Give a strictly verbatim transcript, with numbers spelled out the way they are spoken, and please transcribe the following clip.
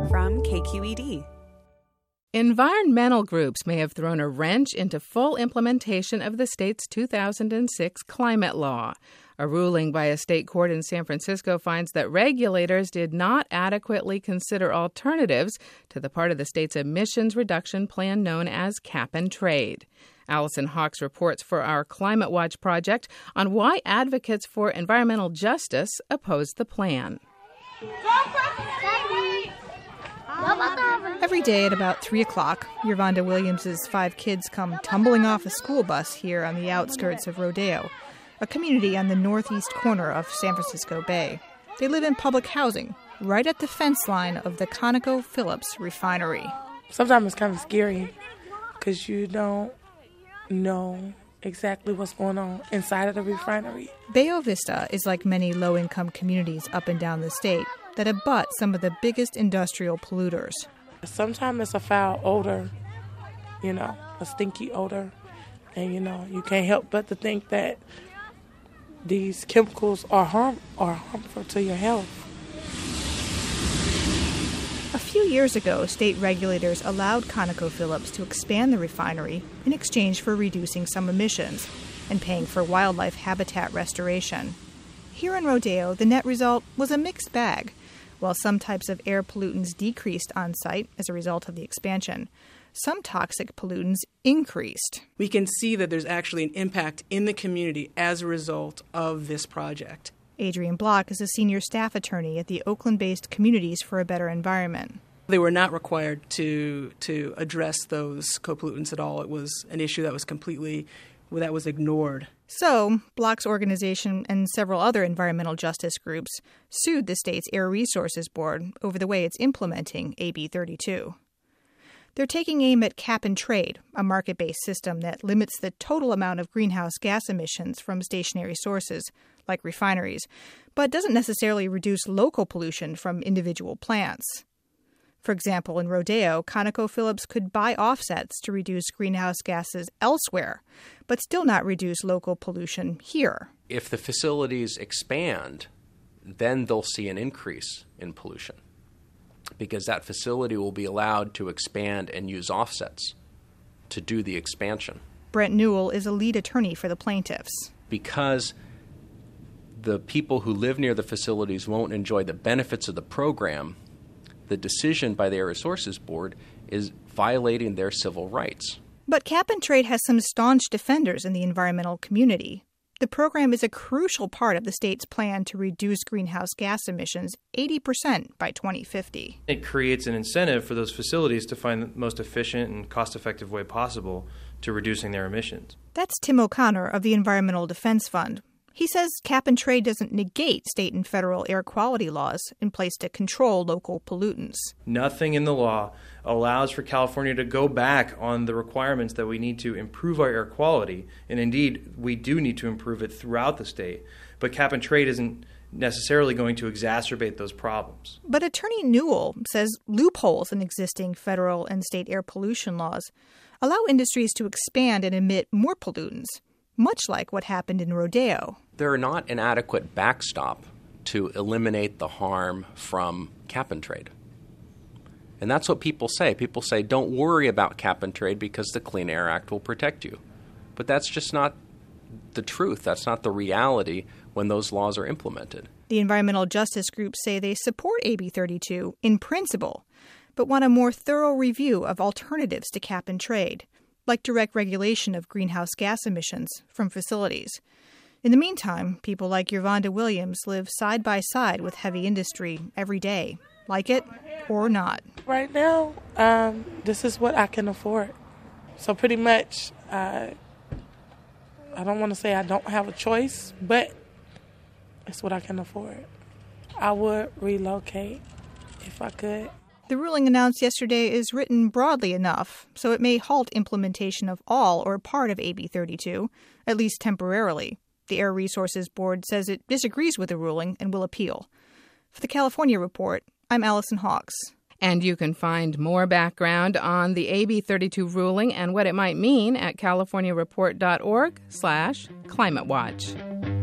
from K Q E D. Environmental groups may have thrown a wrench into full implementation of the state's two thousand six climate law. A ruling by a state court in San Francisco finds that regulators did not adequately consider alternatives to the part of the state's emissions reduction plan known as cap and trade. Allison Hawks reports for our Climate Watch project on why advocates for environmental justice oppose the plan. Every day at about three o'clock, Yervonda Williams' five kids come tumbling off a school bus here on the outskirts of Rodeo, a community on the northeast corner of San Francisco Bay. They live in public housing, right at the fence line of the ConocoPhillips refinery. Sometimes it's kind of scary because you don't know exactly what's going on inside of the refinery. Bayo Vista is like many low-income communities up and down the state that abut some of the biggest industrial polluters. Sometimes it's a foul odor, you know, a stinky odor. And, you know, you can't help but to think that these chemicals are harm are harmful to your health. A few years ago, state regulators allowed ConocoPhillips to expand the refinery in exchange for reducing some emissions and paying for wildlife habitat restoration. Here in Rodeo, the net result was a mixed bag. While some types of air pollutants decreased on site as a result of the expansion, some toxic pollutants increased. We can see that there's actually an impact in the community as a result of this project. Adrian Block is a senior staff attorney at the Oakland-based Communities for a Better Environment. They were not required to to address those co-pollutants at all. It was an issue that was completely, that was ignored. So, Block's organization and several other environmental justice groups sued the state's Air Resources Board over the way it's implementing A B thirty-two. They're taking aim at cap and trade, a market-based system that limits the total amount of greenhouse gas emissions from stationary sources, like refineries, but doesn't necessarily reduce local pollution from individual plants. For example, in Rodeo, ConocoPhillips could buy offsets to reduce greenhouse gases elsewhere, but still not reduce local pollution here. If the facilities expand, then they'll see an increase in pollution because that facility will be allowed to expand and use offsets to do the expansion. Brent Newell is a lead attorney for the plaintiffs. Because the people who live near the facilities won't enjoy the benefits of the program, the decision by the Air Resources Board is violating their civil rights. But cap and trade has some staunch defenders in the environmental community. The program is a crucial part of the state's plan to reduce greenhouse gas emissions eighty percent by twenty fifty. It creates an incentive for those facilities to find the most efficient and cost-effective way possible to reducing their emissions. That's Tim O'Connor of the Environmental Defense Fund. He says cap and trade doesn't negate state and federal air quality laws in place to control local pollutants. Nothing in the law allows for California to go back on the requirements that we need to improve our air quality. And indeed, we do need to improve it throughout the state. But cap and trade isn't necessarily going to exacerbate those problems. But Attorney Newell says loopholes in existing federal and state air pollution laws allow industries to expand and emit more pollutants, much like what happened in Rodeo. They're not an adequate backstop to eliminate the harm from cap and trade. And that's what people say. People say, don't worry about cap and trade because the Clean Air Act will protect you. But that's just not the truth. That's not the reality when those laws are implemented. The environmental justice groups say they support A B thirty-two in principle, but want a more thorough review of alternatives to cap and trade, like direct regulation of greenhouse gas emissions from facilities. In the meantime, people like Yervonda Williams live side by side with heavy industry every day, like it or not. Right now, um, this is what I can afford. So pretty much, uh, I don't want to say I don't have a choice, but it's what I can afford. I would relocate if I could. The ruling announced yesterday is written broadly enough, so it may halt implementation of all or part of A B thirty-two, at least temporarily. The Air Resources Board says it disagrees with the ruling and will appeal. For the California Report, I'm Allison Hawks. And you can find more background on the A B thirty-two ruling and what it might mean at california report dot org slash climate watch.